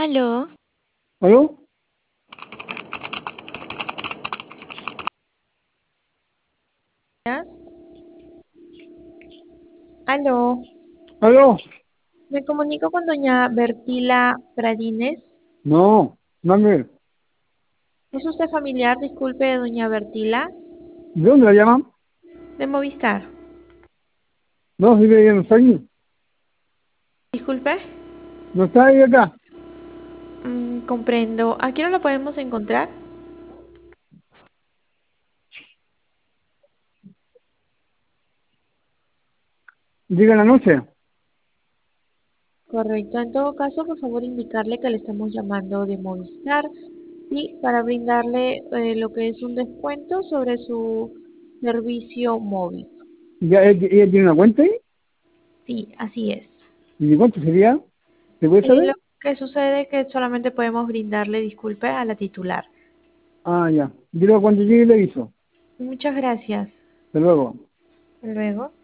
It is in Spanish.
Aló, ¿Aló? Aló, ¿Aló? me comunico con doña Bertila Pradines. No, mami, ¿Es usted familiar, disculpe, de doña Bertila? ¿de dónde la llaman? De Movistar. No, si ella no está ahí. Disculpe. No está ahí acá. Comprendo. ¿A qué hora la podemos encontrar? Llega en la noche. Correcto. En todo caso, por favor, indicarle que le estamos llamando de Movistar y para brindarle lo que es un descuento sobre su servicio móvil. Ya, ella tiene una cuenta ahí. Sí, así es. ¿Y de cuánto sería? ¿Se puede Lo saber? que sucede es que solamente podemos brindarle disculpe a la titular. Ah, ya. Dile cuando llegue le aviso. Muchas gracias. Hasta luego. Hasta luego.